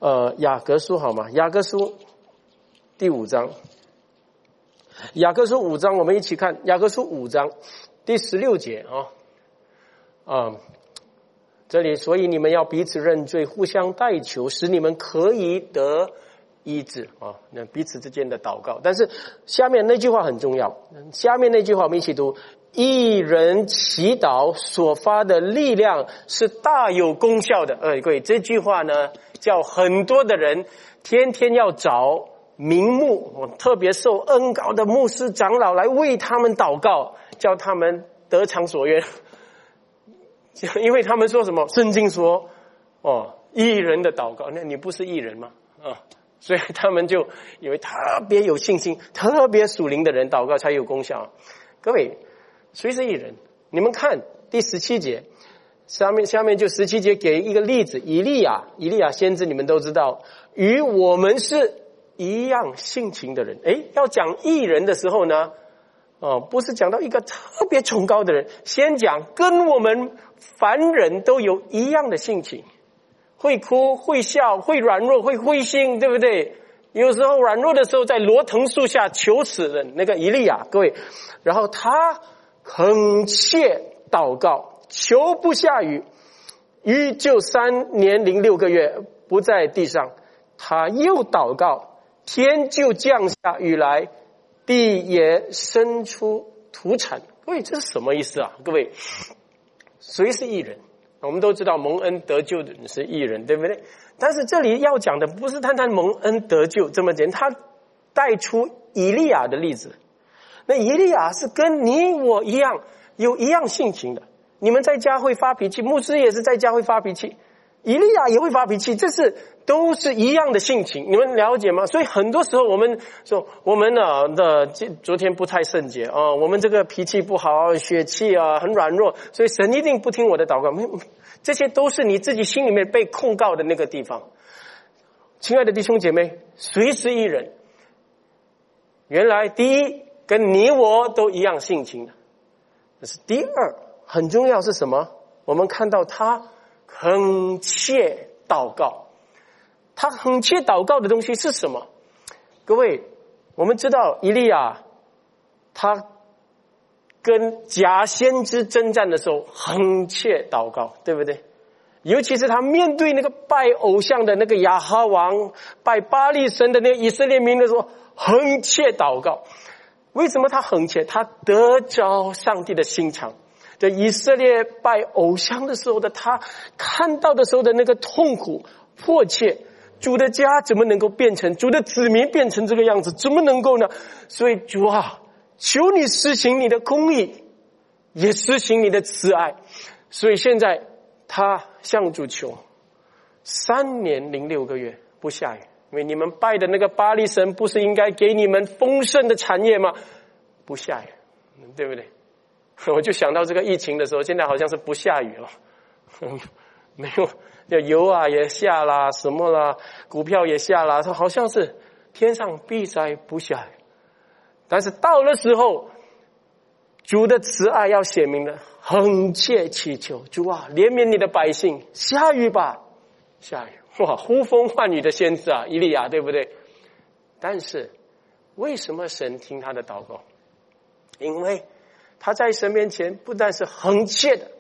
呃雅各书好吗？雅各书第五章，雅各书五章，我们一起看雅各书五章第十六节啊，啊，这里所以你们要彼此认罪，互相代求，使你们可以得医治啊，那彼此之间的祷告。但是下面那句话很重要，下面那句话我们一起读：一人祈祷所发的力量是大有功效的。呃，各位，这句话呢，叫很多的人天天要找名目，特别受恩膏的牧师长老来为他们祷告，叫他们得偿所愿。因为他们说什么？圣经说，哦，义人的祷告，那你不是义人吗？啊，所以他们就以为特别有信心、特别属灵的人祷告才有功效。各位，谁是义人？你们看第十七节，下面下面就十七节给一个例子，以利亚，以利亚先知，你们都知道，与我们是一样性情的人。诶，要讲义人的时候呢，哦，不是讲到一个特别崇高的人，先讲跟我们凡人都有一样的性情，会哭会笑会软弱会灰心，对不对？有时候软弱的时候在罗藤树下求死的那个以利亚，各位，然后他恳切祷告，求不下雨，雨就三年零六个月不在地上，他又祷告，天就降下雨来，地也生出土产。各位，这是什么意思啊？各位，谁是义人？我们都知道蒙恩得救的人是义人，对不对？但是这里要讲的不是单单蒙恩得救这么简单，他带出以利亚的例子。那以利亚是跟你我一样有一样性情的，你们在家会发脾气，牧师也是在家会发脾气，以利亚也会发脾气，这是都是一样的性情，你们了解吗？所以很多时候我们说我们呢的昨天不太圣洁啊，我们这个脾气不好，血气啊很软弱，所以神一定不听我的祷告。这些都是你自己心里面被控告的那个地方。亲爱的弟兄姐妹，谁是义人？原来第一，跟你我都一样性情的。这是第二，很重要是什么？我们看到他恳切祷告。他恳切祷告的东西是什么？各位，我们知道以利亚他跟假先知征战的时候恳切祷告，对不对？尤其是他面对那个拜偶像的那个亚哈王，拜巴力神的那个以色列民的时候恳切祷告。为什么他恳切？他得着上帝的心肠。在以色列拜偶像的时候的他看到的时候的那个痛苦迫切，主的家怎么能够变成，主的子民变成这个样子，怎么能够呢？所以主啊，求你施行你的公义，也施行你的慈爱。所以现在他向主求，三年零六个月不下雨，因为你们拜的那个巴力神不是应该给你们丰盛的产业吗？不下雨，对不对？我就想到这个疫情的时候，现在好像是不下雨了，没有，油啊也下啦，什么啦，股票也下啦，它好像是天上必灾不下雨。但是到了时候，主的慈爱要显明了，恳切祈求主啊，怜悯你的百姓，下雨吧，下雨。哇，呼风唤雨的先知啊，以利亚，对不对？但是为什么神听他的祷告？因为他在神面前不但是恳切的，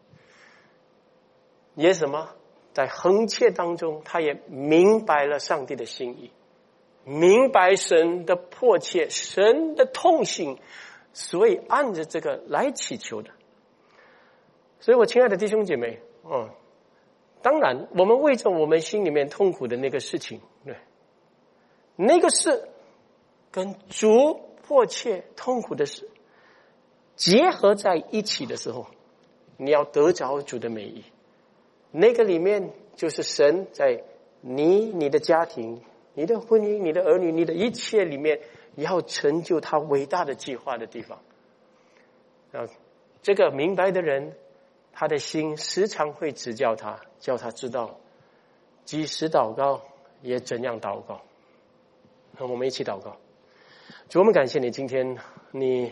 也什么，在恳切当中他也明白了上帝的心意，明白神的迫切，神的痛心，所以按着这个来祈求的。所以我亲爱的弟兄姐妹，嗯，当然我们为着我们心里面痛苦的那个事情，对，那个事跟主迫切痛苦的事结合在一起的时候，你要得着主的美意。那个里面就是神在你、你的家庭、你的婚姻、你的儿女、你的一切里面要成就他伟大的计划的地方。啊，这个明白的人，他的心时常会指教他，叫他知道即使祷告也怎样祷告。那我们一起祷告。主，我们感谢你，今天你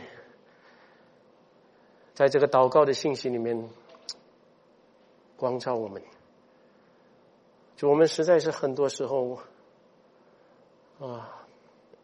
在这个祷告的信息里面光照我们， 主，我们实在是很多时候啊，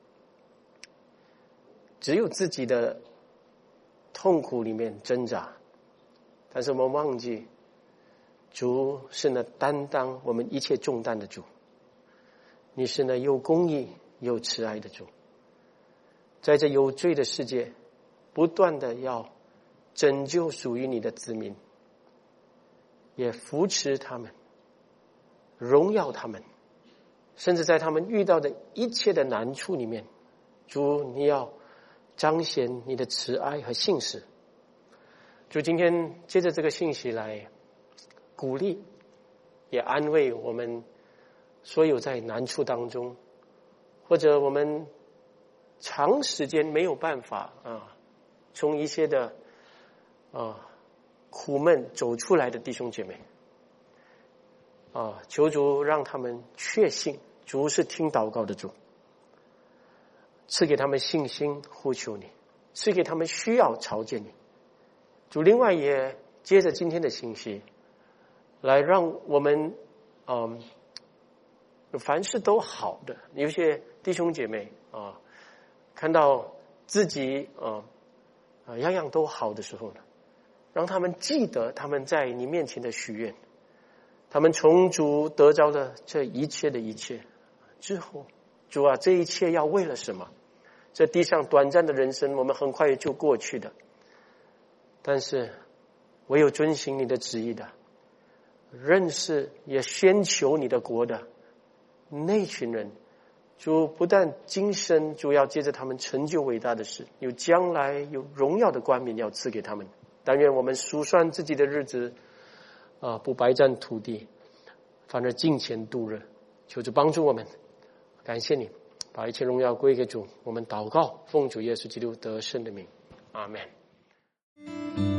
只有自己的痛苦里面挣扎，但是我们忘记主是那担当我们一切重担的主，你是那有公义有慈爱的主，在这有罪的世界不断的要拯救属于你的子民，也扶持他们，荣耀他们，甚至在他们遇到的一切的难处里面，主你要彰显你的慈爱和信实。主，今天借着这个信息来鼓励也安慰我们所有在难处当中，或者我们长时间没有办法啊从一些的啊苦闷走出来的弟兄姐妹啊，求主让他们确信主是听祷告的主，赐给他们信心呼求你，赐给他们需要朝见你。主，另外也接着今天的信息来让我们嗯，凡事都好的，有些弟兄姐妹啊，看到自己啊啊样样都好的时候呢，让他们记得他们在你面前的许愿，他们从主得着了这一切的一切之后，主啊，这一切要为了什么？这地上短暂的人生，我们很快就过去的，但是唯有遵行你的旨意的，认识也先求你的国的那群人，主不但今生主要接着他们成就伟大的事，有将来有荣耀的冠冕要赐给他们。但愿我们数算自己的日子啊，不白占土地，反而敬虔度日。求主帮助我们，感谢你，把一切荣耀归给主。我们祷告，奉主耶稣基督得胜的名，阿们。